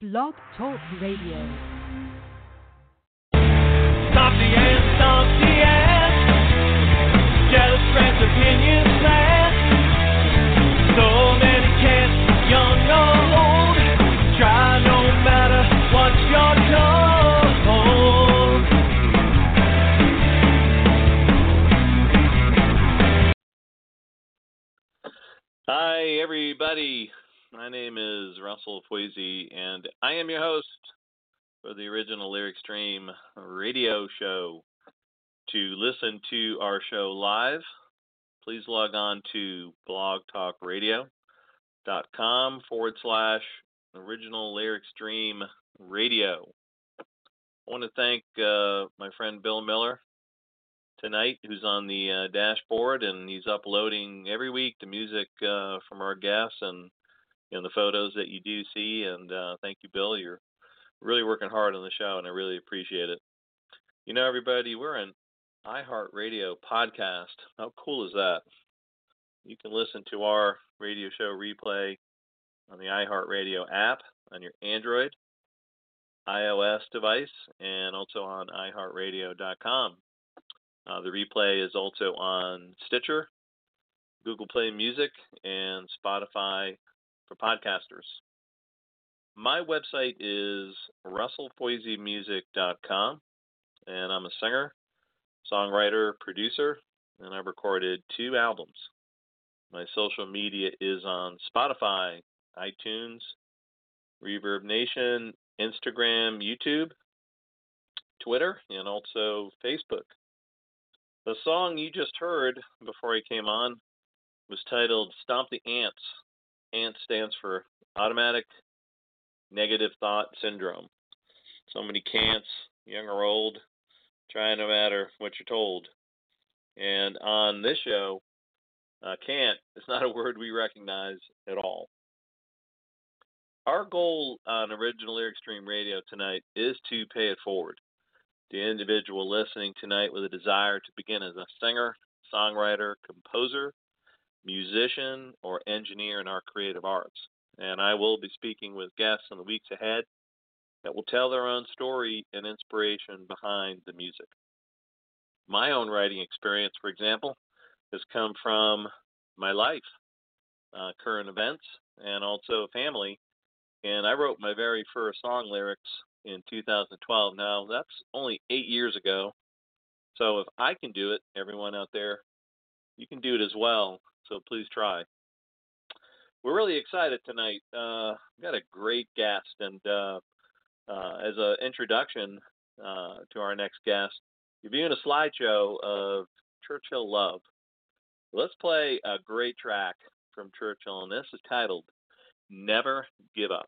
Blog Talk Radio. Stop the ants, jealous friends, opinions slant. So many cats, young or old, try no matter what you're told. Hi everybody, my name is Russell Foisey, and I am your host for the original Lyric Stream radio show. To listen to our show live, please log on to blogtalkradio.com/original Lyric Stream radio. I want to thank my friend Bill Miller tonight, who's on the dashboard, and he's uploading every week the music from our guests and the photos that you do see. And thank you, Bill. You're really working hard on the show, and I really appreciate it. You know, everybody, we're an iHeartRadio podcast. How cool is that? You can listen to our radio show replay on the iHeartRadio app on your Android, iOS device, and also on iHeartRadio.com. The replay is also on Stitcher, Google Play Music, and Spotify for podcasters. My website is russellfoiseymusic.com, and I'm a singer, songwriter, producer, and I've recorded 2 albums. My social media is on Spotify, iTunes, Reverb Nation, Instagram, YouTube, Twitter, and also Facebook. The song you just heard before I came on was titled Stomp the Ants. ANT stands for Automatic Negative Thought Syndrome. So many cants, young or old, try no matter what you're told. And on this show, cant is not a word we recognize at all. Our goal on Original Lyric Stream Radio tonight is to pay it forward. The individual listening tonight with a desire to begin as a singer, songwriter, composer, musician, or engineer in our creative arts. And I will be speaking with guests in the weeks ahead that will tell their own story and inspiration behind the music. My own writing experience, for example, has come from my life, current events, and also family. And I wrote my very first song lyrics in 2012. Now, that's only 8 years ago. So if I can do it, everyone out there, you can do it as well. So please try. We're really excited tonight. We've got a great guest. And as an introduction to our next guest, you're viewing a slideshow of Churchill Love. Let's play a great track from Churchill, and this is titled Never Give Up.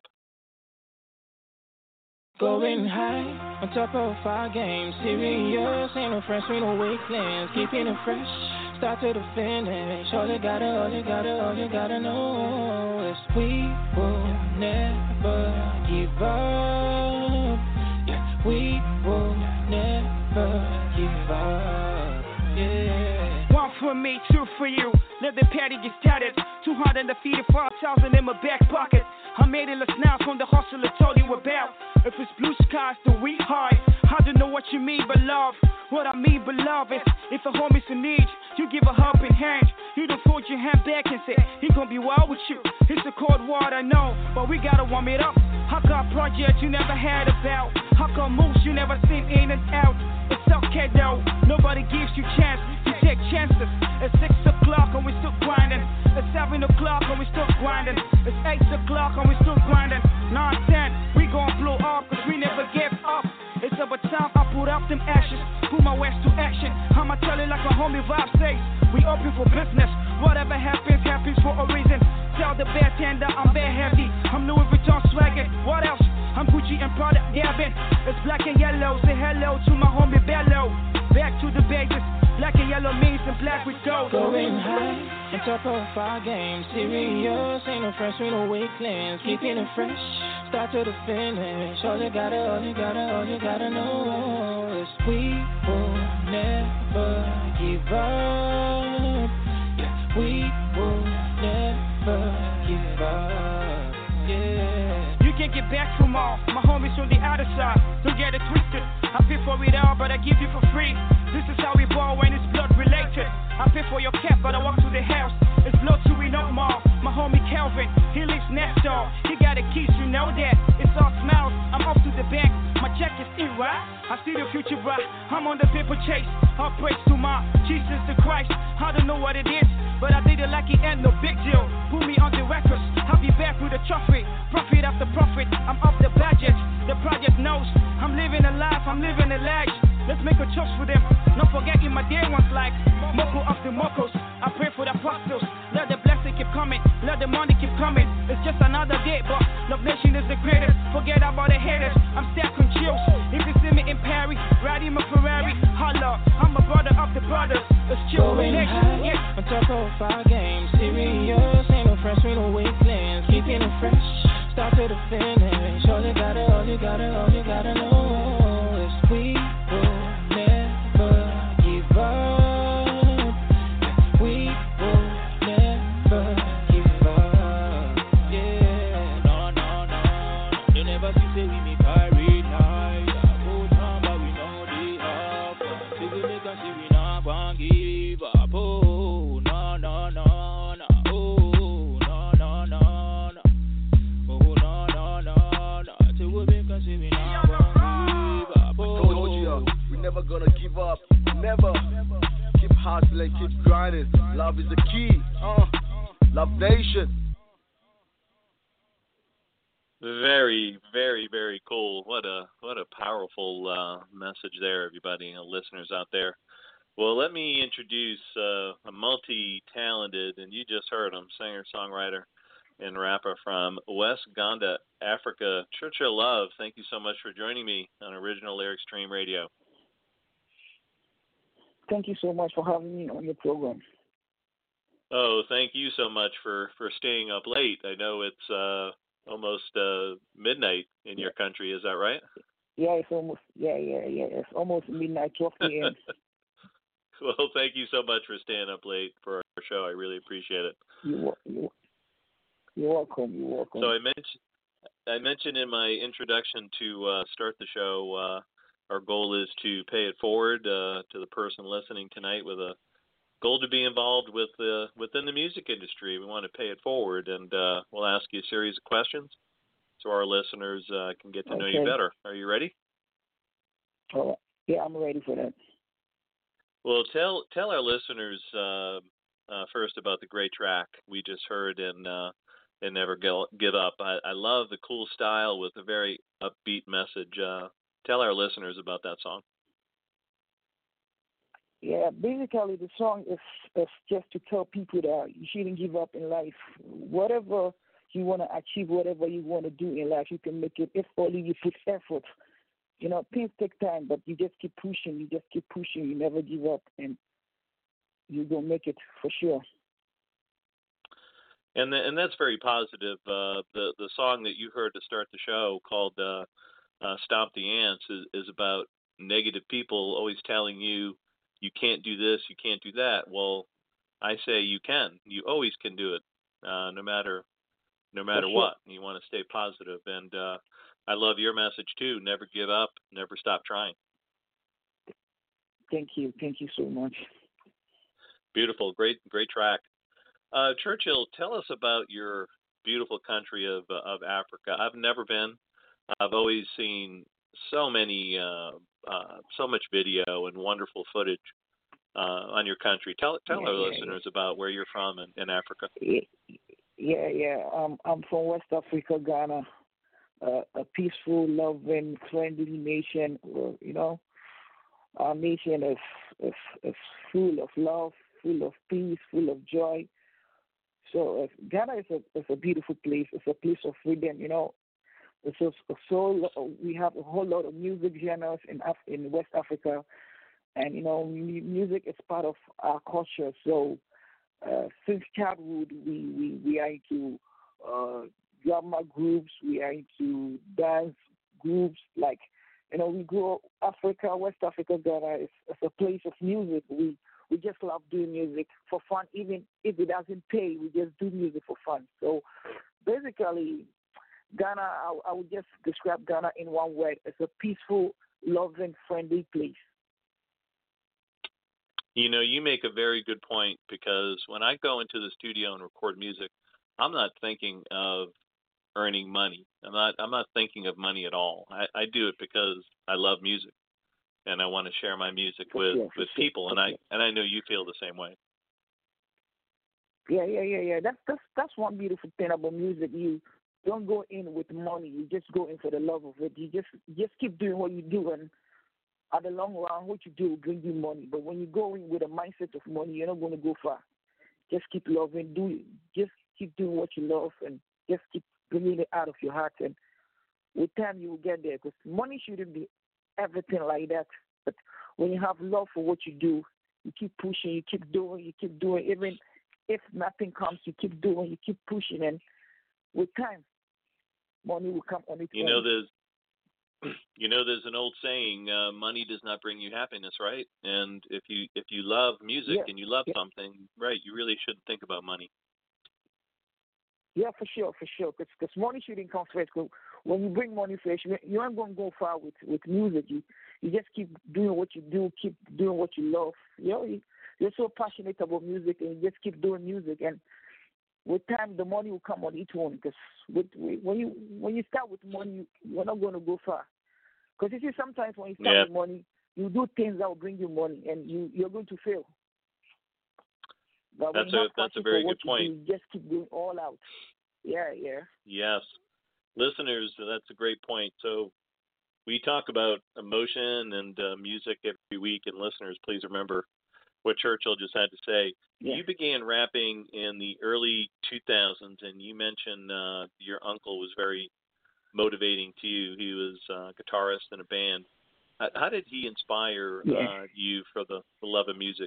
Going high, on top of our game, serious, ain't no friends, we no weaklings, keeping it fresh, start to the finish, all you gotta know is we will never give up, yeah, we will never give up, yeah. 1 for me, 2 for you, let the party get started, 200 defeated, 4,000 in my back pocket. I made it less now from the hustle I told you about. If it's blue skies, then we high. I don't know what you mean by love. What I mean by love is if a homie's in need, you give a helping hand. You don't fold your hand back and say, he gon' be wild with you. It's a cold war, I know, but we gotta warm it up. I got projects you never heard about. I got moves you never seen in and out. It's okay though, nobody gives you chance. You take chances. It's 6 o'clock and we still grinding. It's 7 o'clock and we still grinding. It's 8 o'clock and we still grinding. 9, 10, we gon' blow up cause we never give up. It's about time I put up them ashes, put my words to action. I'ma tell it like a homie vibe says. We open for business. Whatever happens, happens for a reason. Tell the bartender I'm bare heavy. I'm Louis Vuitton swagging. What else? I'm Gucci and Prada dabbing. It's black and yellow. Say hello to my homie Bello. Back to the basics. Black and yellow means and black with gold. Going high, on top of our game, serious, ain't no friends, we no weaklings, keeping it fresh, start to the finish. All you gotta know is we will never give up. Yeah, we will never give up. Yeah. You can get back from all my homies on the other side. Don't get it twisted. I pay for it all, but I give you for free. This is how we ball when it's blood related. I pay for your cap, but I walk to the house. It's blood to we no more. My homie Calvin, he lives next door. He got a keys, you know that. It's all smiles. I'm off to the bank. My check is in, right? I see the future bright. I'm on the paper chase. All praise to my Jesus the Christ. I don't know what it is, but I did it like it ain't no big deal. Put me on the records. I'll be back with a trophy. Profit after profit. I'm up the budget. The project knows I'm living a life. I'm living a life. Let's make a choice for them. Not forgetting my day ones like Moko of the Mokos. I pray for the apostles. Let the blessing keep coming. Let the money keep coming. It's just another day, but Love Nation is the greatest. Forget about the haters. I'm stacking chills. If you see me in Paris, riding my Ferrari, holla. I'm a brother of the brothers. It's chill with Nation. Yeah. On top of 5 games, serious. Ain't no fresh, we no weaklings. Keeping it fresh. Start to the finish. All you gotta know is we will never give up. We will never give up. Yeah, no. They never see we make pirate night. Go down, but we know they up. See we make us, see we not gon' give up. Oh, no. Oh, no. Oh, no. Till we make us, see we not gon' give up. Oh, Told you, we never gonna give up. Never. Keep hustling, keep grinding. Love is the key. Love Nation. Very, very, very cool. What a powerful message there, everybody, listeners out there. Well, let me introduce a multi-talented, and you just heard him, singer, songwriter, and rapper from West Uganda, Africa, Churchill Love. Thank you so much for joining me on Original Lyric Stream Radio. Thank you so much for having me on your program. Oh, thank you so much for staying up late. I know it's almost midnight in your country. Is that right? Yeah, it's almost It's almost midnight, 12 p.m. Well, thank you so much for staying up late for our show. I really appreciate it. You're welcome. So I mentioned in my introduction to start the show, our goal is to pay it forward to the person listening tonight with a goal to be involved with within the music industry. We want to pay it forward, and we'll ask you a series of questions so our listeners can get to know you better. Are you ready? All right. Yeah, I'm ready for that. Well, tell our listeners first about the great track we just heard in Never Give Up. I love the cool style with a very upbeat message. Tell our listeners about that song. Yeah, basically the song is just to tell people that you shouldn't give up in life. Whatever you want to achieve, whatever you want to do in life, you can make it if only you put effort. You know, things take time, but you just keep pushing. You never give up, and you're going to make it for sure. And that's very positive. The song that you heard to start the show called Stomp the Ants is about negative people always telling you can't do this, you can't do that. Well, I say you can. You always can do it, no matter what. You want to stay positive. And I love your message too. Never give up. Never stop trying. Thank you so much. Beautiful, great track. Churchill, tell us about your beautiful country of Africa. I've never been. I've always seen so much video and wonderful footage on your country. Tell our listeners about where you're from in Africa. Yeah. I'm from West Africa, Ghana. A peaceful, loving, friendly nation. Our nation is full of love, full of peace, full of joy. So Ghana is a beautiful place. It's a place of freedom. We have a whole lot of music genres in West Africa, and music is part of our culture. So since childhood, we are into drama groups, we are into dance groups. Like we grow Africa, West Africa, Ghana is a place of music. We just love doing music for fun, even if it doesn't pay. We just do music for fun. So basically, Ghana, I would just describe Ghana in one word: it's a peaceful, loving, friendly place. You know, you make a very good point because when I go into the studio and record music, I'm not thinking of earning money. I'm not thinking of money at all. I do it because I love music and I want to share my music with people, and I know you feel the same way. Yeah. That's one beautiful thing about music. You don't go in with money. You just go in for the love of it. You just keep doing what you do, and at the long run, what you do will bring you money. But when you go in with a mindset of money, you're not going to go far. Just keep loving, just keep doing what you love, and just keep bringing it out of your heart. And with time, you will get there. Because money shouldn't be everything like that. But when you have love for what you do, you keep pushing, you keep doing. Even if nothing comes, you keep doing, you keep pushing, and with time, money will come on its own. There's an old saying, money does not bring you happiness, right? And if you love music and you love something, right, you really shouldn't think about money. Yeah, for sure. Because money shouldn't come first. Cause when you bring money first, you aren't going to go far with music. You just keep doing what you do, keep doing what you love. You're so passionate about music, and you just keep doing music. And with time, the money will come on its own. Because when you start with money, you're not going to go far. Because you see, sometimes when you start with money, you do things that will bring you money, and you're going to fail. But that's a very good point. You just keep going all out. Yeah. Yes. Listeners, that's a great point. So we talk about emotion and music every week, and listeners, please remember what Churchill just had to say. Yeah. You began rapping in the early 2000s, and you mentioned your uncle was very motivating to you. He was a guitarist in a band. How did he inspire you for the love of music?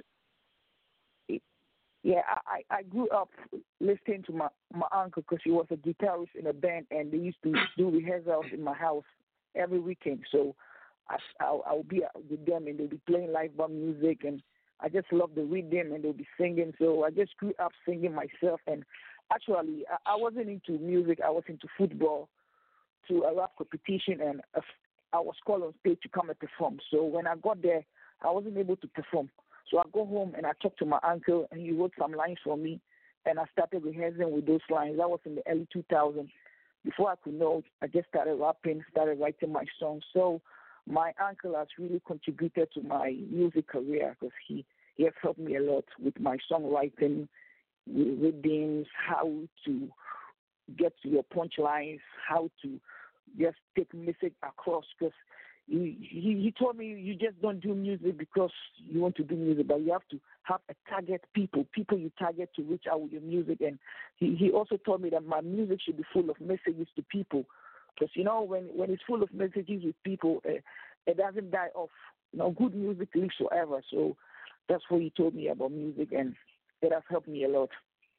Yeah, I grew up listening to my uncle because he was a guitarist in a band, and they used to do rehearsals in my house every weekend. So I'll be with them, and they'll be playing live band music, and I just love the rhythm, and they'll be singing. So I just grew up singing myself. And actually, I wasn't into music. I was into football, to a rap competition, and I was called on stage to come and perform. So when I got there, I wasn't able to perform. So I go home and I talked to my uncle, and he wrote some lines for me, and I started rehearsing with those lines. That was in the early 2000s. Before I could know, I just started rapping, started writing my songs. So my uncle has really contributed to my music career because he has helped me a lot with my songwriting, rhythms, how to get to your punchlines, how to just take message across. Because he told me you just don't do music because you want to do music, but you have to have a target people you target to reach out with your music. And he also told me that my music should be full of messages to people. Because, when it's full of messages with people, it doesn't die off. Good music lives forever. So that's what he told me about music, and it has helped me a lot.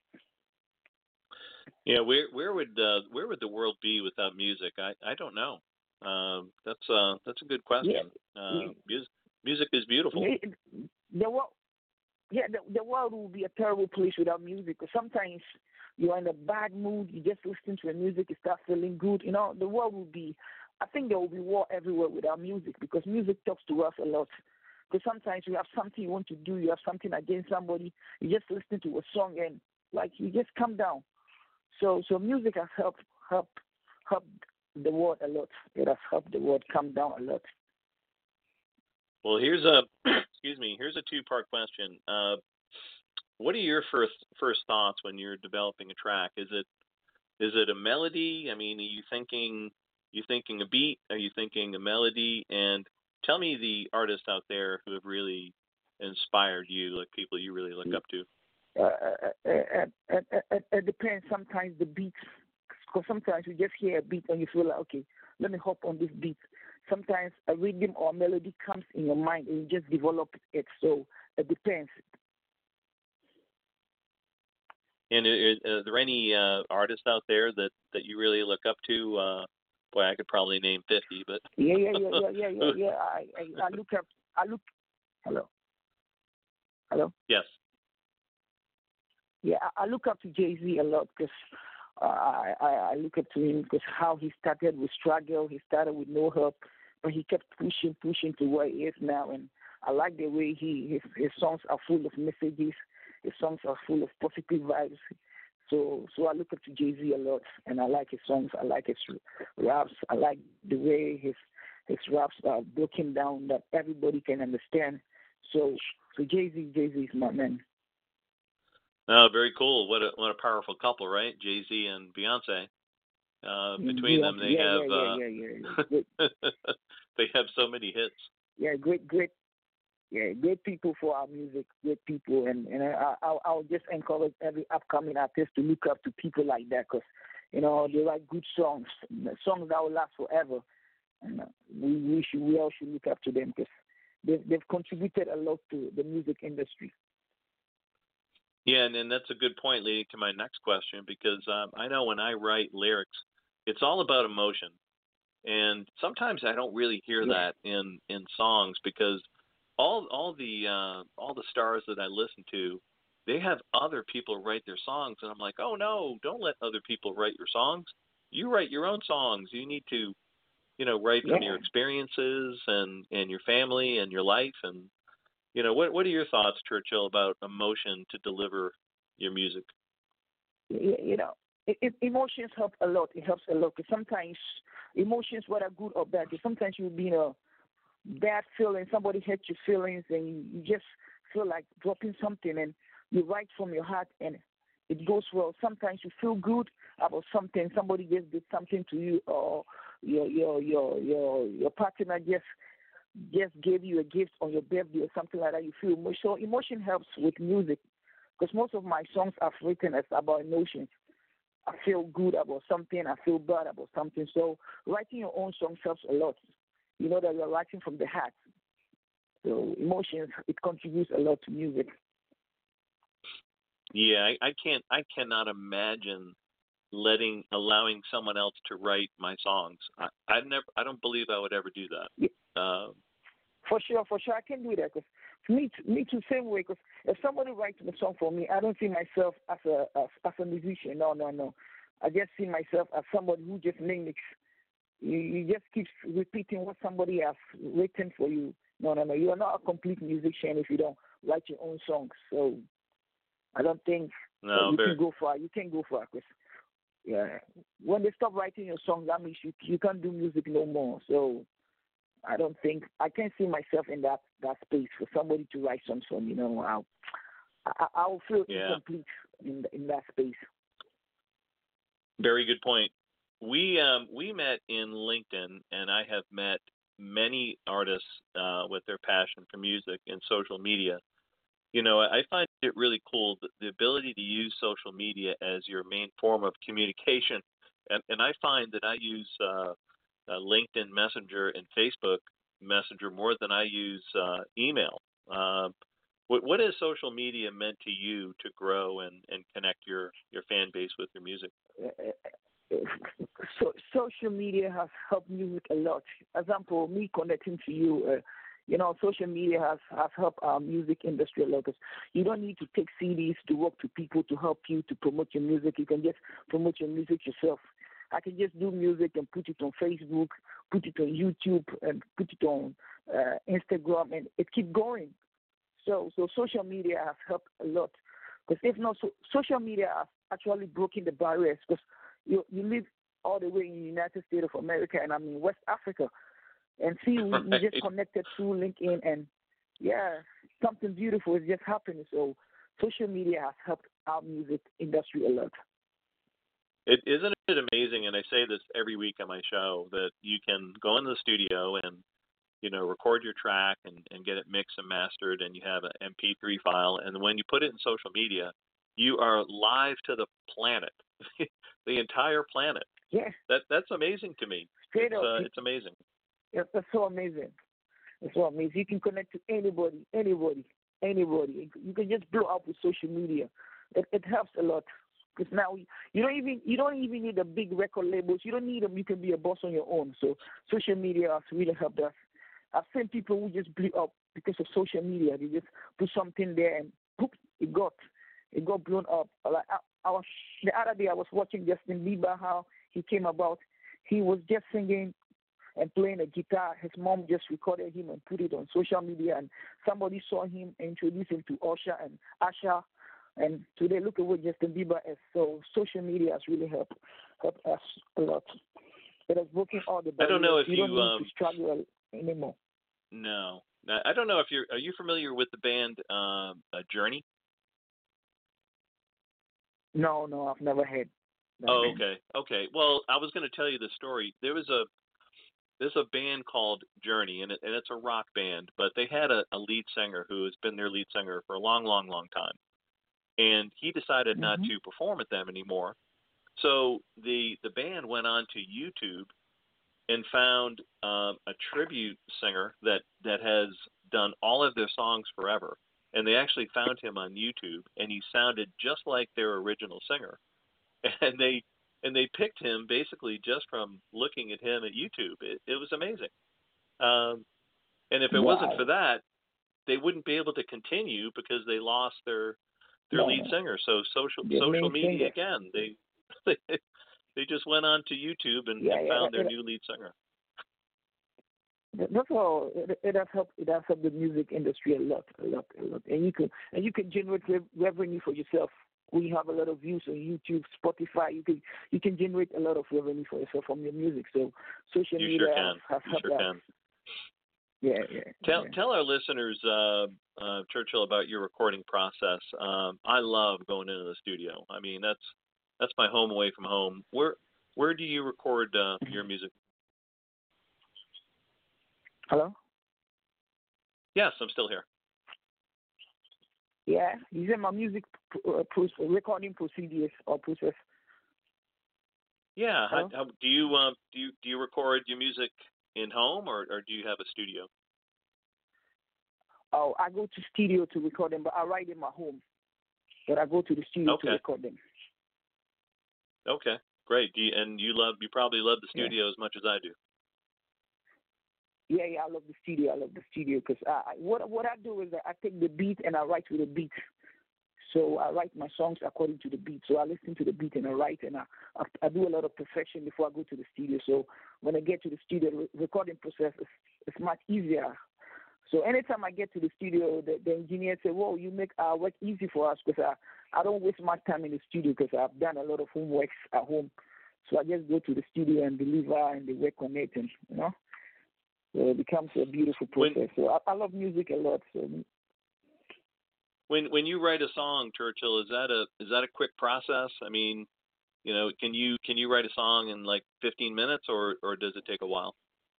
Yeah, where would the world be without music? I don't know. That's a good question. Music is beautiful. The world will be a terrible place without music. Because sometimes you're in a bad mood, you just listen to the music, you start feeling good. The world will be. I think there will be war everywhere without music, because music talks to us a lot. Because sometimes you have something you want to do, you have something against somebody, you just listen to a song and you just calm down. So music has helped the world a lot. It has helped the world calm down a lot. Well, here's a two-part question. What are your first thoughts when you're developing a track? Is it a melody? I mean, are you thinking a beat? Are you thinking a melody? And tell me the artists out there who have really inspired you, like people you really look up to. It depends. Sometimes the beats, because sometimes you just hear a beat and you feel like, okay, let me hop on this beat. Sometimes a rhythm or a melody comes in your mind and you just develop it. So it depends. And are there any artists out there that you really look up to? Boy, I could probably name 50, but yeah. I look up. Hello. Yes. Yeah, I look up to Jay-Z a lot because I look up to him because how he started with struggle, he started with no help, but he kept pushing to where he is now. And I like the way his songs are full of messages. His songs are full of positive vibes. So I look up to Jay-Z a lot, and I like his songs. I like his raps. I like the way his raps are broken down that everybody can understand. So Jay-Z is my man. Oh, very cool. What a powerful couple, right? Jay-Z and Beyonce. Between them, they have they have so many hits. Yeah, great people for our music, great people, and I'll just encourage every upcoming artist to look up to people like that, because they write good songs that will last forever, and we all should look up to them because they've contributed a lot to the music industry. Yeah, and that's a good point leading to my next question, because I know when I write lyrics, it's all about emotion, and sometimes I don't really hear that in songs, because all the stars that I listen to, they have other people write their songs, and I'm like, oh no, don't let other people write your songs. You write your own songs. You need to, write from your experiences and your family and your life. And what are your thoughts, Churchill, about emotion to deliver your music? Emotions help a lot. It helps a lot, because sometimes emotions, whether good or bad, sometimes you'll be in a bad feeling, somebody hurt your feelings, and you just feel like dropping something, and you write from your heart, and it goes well. Sometimes you feel good about something, somebody just did something to you, or your partner just gave you a gift on your birthday or something like that. You feel emotion. So emotion helps with music, because most of my songs I've written as about emotions. I feel good about something, I feel bad about something. So writing your own songs helps a lot. You know that you're writing from the heart. So emotions, it contributes a lot to music. Yeah, I cannot imagine allowing someone else to write my songs. I don't believe I would ever do that. Yeah. For sure, I can do that, because me too, same way. Because if somebody writes a song for me, I don't see myself as a musician. No. I just see myself as somebody who just mimics. You just keep repeating what somebody has written for you. No. You are not a complete musician if you don't write your own songs. So I don't think you can go far. You can't go far, because when they stop writing your songs, that means you can't do music no more. So I don't think I can see myself in that space for somebody to write songs for me. I'll feel incomplete in that space. Very good point. We met in LinkedIn, and I have met many artists with their passion for music and social media. I find it really cool, the ability to use social media as your main form of communication. And I find that I use LinkedIn Messenger and Facebook Messenger more than I use email. What has social media meant to you to grow and connect your fan base with your music? So social media has helped music a lot. Example, me connecting to you, social media has helped our music industry a lot, because you don't need to take CDs to work to people to help you to promote your music. You can just promote your music yourself. I can just do music and put it on Facebook, put it on YouTube, and put it on Instagram, and it keeps going. So social media has helped a lot, because if not, social media has actually broken the barriers, because you live all the way in the United States of America, and I'm in West Africa, and see, we just connected through LinkedIn, and something beautiful is just happening. So social media has helped our music industry a lot. Isn't it amazing? And I say this every week on my show, that you can go into the studio and record your track and get it mixed and mastered, and you have an MP3 file, and when you put it in social media, you are live to the planet, the entire planet. Yeah, that's amazing to me. Straight up, it's amazing. Yeah, that's so amazing. It's so amazing. You can connect to anybody. You can just blow up with social media. It helps a lot. Because now you don't even need a big record labels. You don't need them. You can be a boss on your own. So social media has really helped us. I've seen people who just blew up because of social media. They just put something there and poof, it got blown up. Like the other day I was watching Justin Bieber, how he came about. He was just singing and playing a guitar. His mom just recorded him and put it on social media, and somebody saw him and introduced him to Usher, and today look at what Justin Bieber is. So social media has really helped us a lot. It has broken all the barriers. I don't know if you don't need to struggle anymore. No, I don't know if are you familiar with the band Journey? No, I've never heard. Oh, okay. Well, I was going to tell you the story. There's a band called Journey, and it's a rock band, but they had a lead singer who has been their lead singer for a long, long, long time, and he decided not to perform with them anymore. So the band went on to YouTube and found a tribute singer that has done all of their songs forever. And they actually found him on YouTube, and he sounded just like their original singer. And they picked him basically just from looking at him at YouTube. It was amazing. And if it wasn't for that, they wouldn't be able to continue because they lost their lead singer. So social media again. They just went on to YouTube and found their new lead singer. That's all. It has helped. It has helped the music industry a lot. And you can generate revenue for yourself. We have a lot of views on YouTube, Spotify. You can generate a lot of revenue for yourself from your music. So social media has helped us. Yeah. Tell our listeners, Churchill, about your recording process. I love going into the studio. I mean, that's my home away from home. Where do you record your music? Hello? Yes, I'm still here. Yeah, you said my music recording procedures or process. Yeah, how do you record your music in home or do you have a studio? Oh, I go to studio to record them, but I write in my home. But I go to the studio to record them. Okay, great. You probably love the studio as much as I do. Yeah, I love the studio. Because what I do is that I take the beat and I write with the beat. So I write my songs according to the beat. So I listen to the beat and I write, and I do a lot of perfection before I go to the studio. So when I get to the studio, the recording process is much easier. So anytime I get to the studio, the engineer say, "Whoa, you make our work easy for us," because I don't waste much time in the studio because I've done a lot of homework at home. So I just go to the studio and deliver, and they work on it, and so it becomes a beautiful process. So I love music a lot. So when you write a song, Churchill, is that a quick process? I mean, can you write a song in like 15 minutes, or does it take a while?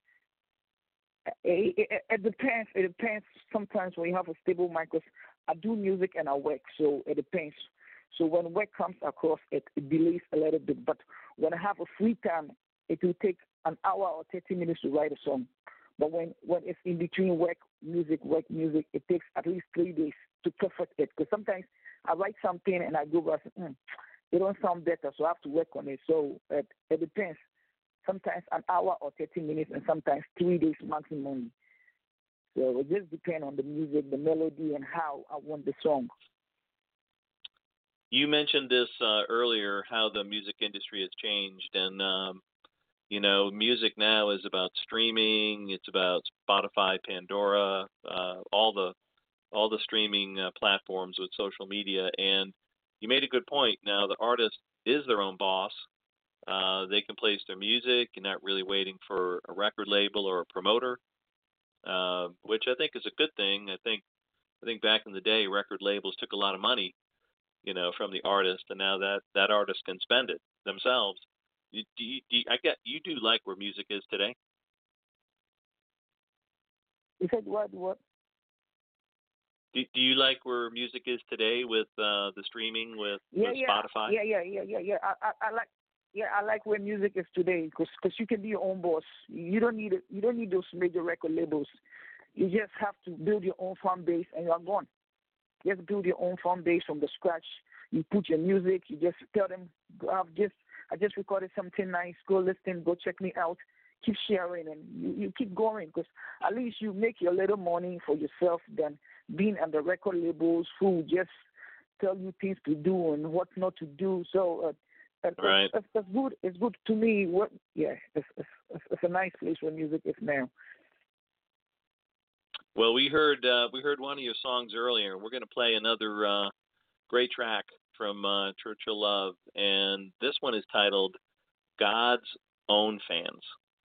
It depends. It depends. Sometimes when you have a stable microphone, I do music and I work, so it depends. So when work comes across, it delays a little bit. But when I have a free time, it will take an hour or 30 minutes to write a song. But when it's in between work music, it takes at least 3 days to perfect it. Because sometimes I write something and I go back, it don't sound better, so I have to work on it. So it depends. Sometimes an hour or 30 minutes, and sometimes 3 days maximum. So it just depends on the music, the melody, and how I want the song. You mentioned this earlier, how the music industry has changed, and music now is about streaming. It's about Spotify, Pandora, all the streaming platforms with social media. And you made a good point. Now the artist is their own boss. They can place their music. You're not really waiting for a record label or a promoter, which I think is a good thing. I think back in the day, record labels took a lot of money, from the artist, and now that artist can spend it themselves. You do like where music is today? You said what? Do you like where music is today with the streaming with Spotify? Yeah. I like where music is today because you can be your own boss. You don't need those major record labels. You just have to build your own fan base and you are gone. Just build your own fan base from the scratch. You put your music. You just tell them, I just recorded something nice. Go listen. Go check me out. Keep sharing and you keep going because at least you make your little money for yourself than being on the record labels who just tell you things to do and what not to do. So that's good. It's good to me. It's a nice place where music is now. Well, we heard one of your songs earlier. We're going to play another great track from Churchill Love, and this one is titled God's Own Fans.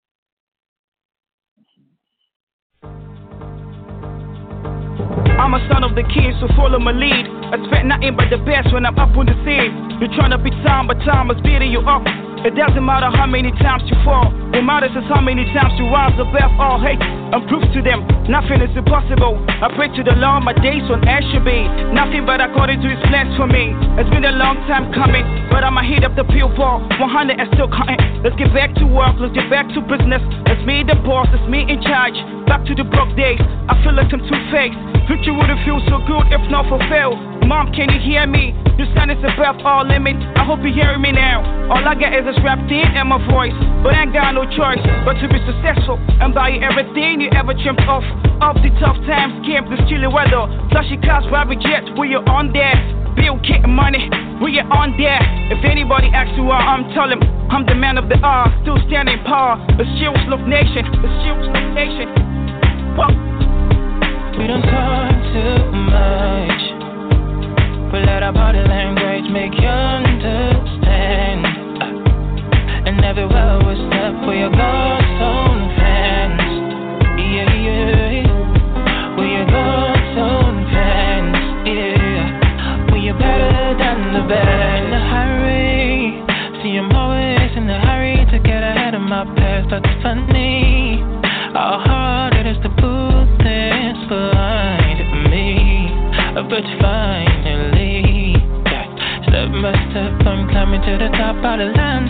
I'm a son of the king, so follow my lead. I expect nothing but the best when I'm up on the scene. You're trying to beat time, but time is beating you up. It doesn't matter how many times you fall. What matters is how many times you rise above all hate and prove to them nothing is impossible. I pray to the Lord, my days on earth should be nothing but according to His plans for me. It's been a long time coming, but I'ma heat up the pill ball. 100 and still counting. Let's get back to work, let's get back to business. It's me the boss, it's me in charge. Back to the broke days, I feel like I'm two-faced. Victory wouldn't feel so good if not fulfilled. Mom, can you hear me? Your son is above all limits. I hope you're hearing me now. All I got is a strapped in and my voice, but I ain't got no choice but to be successful and buy everything you ever dreamt of. Of the tough times, camp, the chilly weather, flashy cars, private jets, we are on there. Bill getting money, we are on there. If anybody asks who I'm telling them I'm the man of the hour, still standing power. The Shields Love Nation, the Shields Love Nation. Whoa. We don't talk too much, but let our body language make you understand. And everywhere we step, we are God's own fans. Yeah, yeah. We are God's own fans. Yeah. We are better than the best. In a hurry, see I'm always in a hurry to get ahead of my past. That's funny. How hard it is to put this behind me, but finally, step by step, I'm climbing to the top of the land.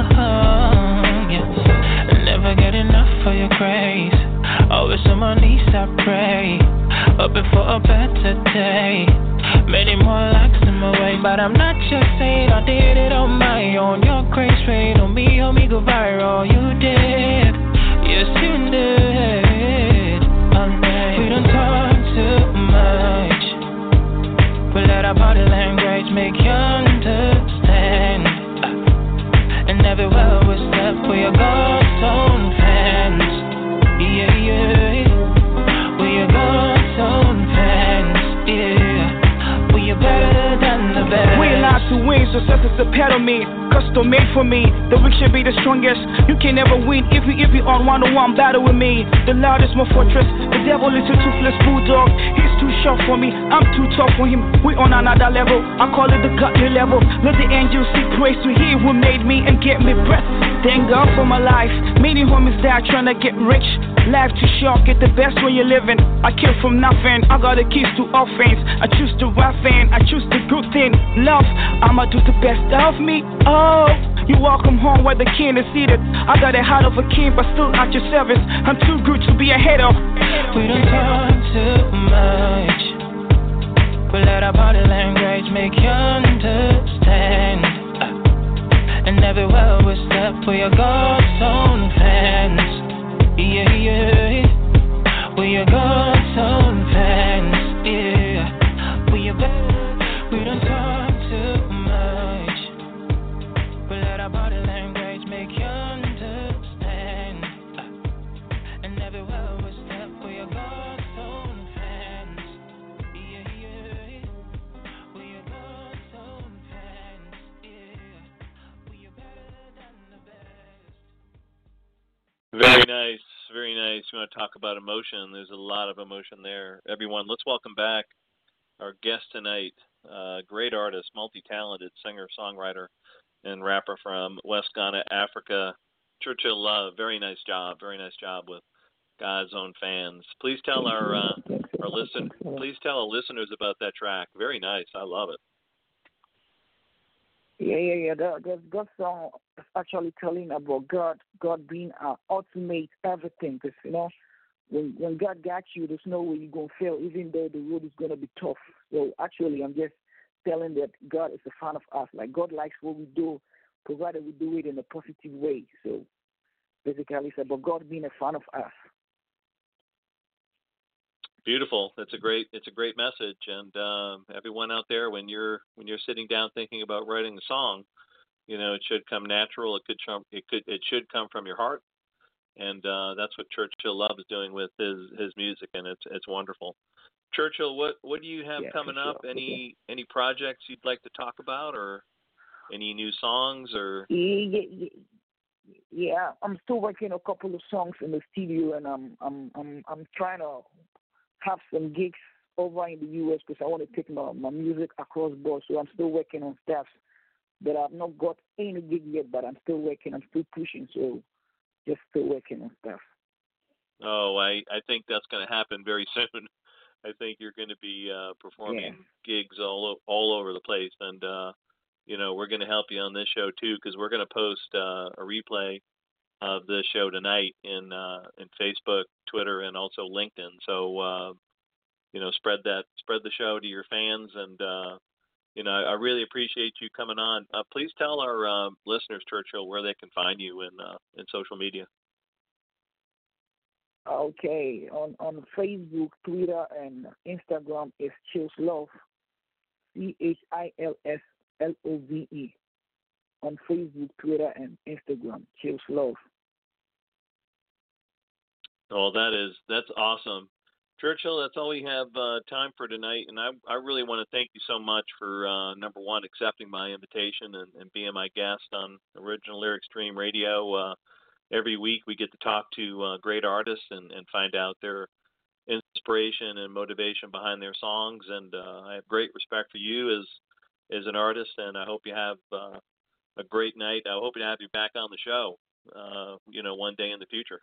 Yes, never get enough of your grace. Always on my knees I pray, hoping for a better day. Many more likes in my way, but I'm not just saying I did it on my own. Your grace rain on me, help me go viral. You did, yes you did. We don't talk too much, but let our body language make you understand. And everywhere we step, we are God's own fans. Yeah, yeah. We are God's own fans. Yeah. We are better than the best. We allowed to win, success is a pet on me. Custom made for me, the weak should be the strongest. You can never win if you on one-on-one battle with me. The loudest, my fortress. The devil is a toothless bulldog. He's too short for me, I'm too tough for him. We on another level, I call it the godly level. Let the angels sing praise to He who made me and get me breath. Thank God for my life. Many homies die trying to get rich. Life too short, get the best when you're living. I came from nothing, I got the keys to all things. I choose the right thing, I choose the good thing. Love, I'ma do the best of me. Oh, you welcome home where the king is seated. I got the heart of a king, but still at your service. I'm too good to be a hater. We don't talk too much, but let our body language make you understand. And everywhere we step, we are God's own fans. Yeah, yeah. We are God's own fans. Yeah. We are better. We don't talk too much, but let our body language make you understand. And everywhere we step, we are God's own fans. Yeah, yeah. We are God's own fans. Yeah. We are better than the best. Very nice, very nice. You want to talk about emotion? There's a lot of emotion there. Everyone, let's welcome back our guest tonight, great artist, multi-talented singer, songwriter, and rapper from West Ghana, Africa, Churchill Love. Very nice job with God's Own Fans. Please tell our listeners about that track. Very nice, I love it. Yeah. That song is actually telling about God being our ultimate everything. Because, when God got you, there's no way you're going to fail, even though the road is going to be tough. So, actually, I'm just telling that God is a fan of us. Like, God likes what we do, provided we do it in a positive way. So, basically, it's about God being a fan of us. Beautiful. It's a great message, and everyone out there, when you're sitting down thinking about writing a song, it should come natural. It should come from your heart, and that's what Churchill loves doing with his music, and it's wonderful. Churchill, what do you have coming sure. up? Any projects you'd like to talk about, or any new songs, or? Yeah, I'm still working a couple of songs in the studio, and I'm trying to have some gigs over in the U.S. because I want to take my music across board. So I'm still working on stuff, but I've not got any gig yet. But I'm still working. I'm still pushing. So just still working on stuff. Oh, I think that's going to happen very soon. I think you're going to be performing gigs all over the place, and we're going to help you on this show too, because we're going to post a replay of the show tonight in Facebook, Twitter, and also LinkedIn. So spread the show to your fans, and I really appreciate you coming on. Please tell our listeners, Churchill, where they can find you in social media. Okay, on Facebook, Twitter, and Instagram is Chills Love, CHILSLOVE. On Facebook, Twitter, and Instagram, Chills Love. Oh, that's awesome, Churchill. That's all we have time for tonight, and I really want to thank you so much for number one, accepting my invitation and being my guest on Original Lyrics Stream Radio. Every week we get to talk to great artists and find out their inspiration and motivation behind their songs, and I have great respect for you as an artist, and I hope you have a great night. I hope to have you back on the show, one day in the future.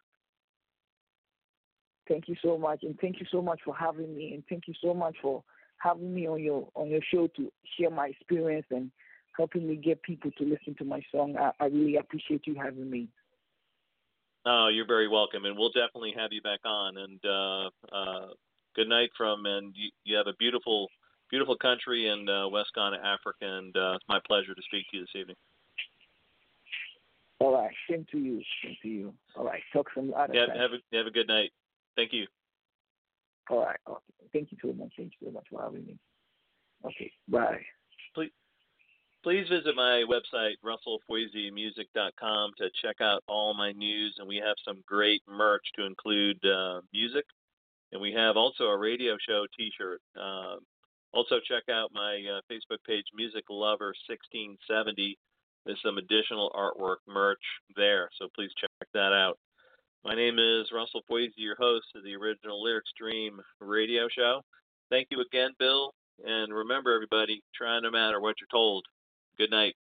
Thank you so much, and thank you so much for having me, and thank you so much for having me on your show to share my experience and helping me get people to listen to my song. I really appreciate you having me. Oh, you're very welcome, and we'll definitely have you back on. And good night and you have a beautiful, beautiful country in West Ghana, Africa, and it's my pleasure to speak to you this evening. All right, same to you. All right, talk some other time. Have a good night. Thank you. All right, okay. Thank you so much for having me. Okay, bye. Please visit my website, russellfoiseymusic.com, to check out all my news, and we have some great merch to include music, and we have also a radio show T-shirt. Also check out my Facebook page, Music Lover 1670. There's some additional artwork merch there, so please check that out. My name is Russell Foisey, your host of the Original Lyrics Stream Radio Show. Thank you again, Bill, and remember, everybody, try no matter what you're told. Good night.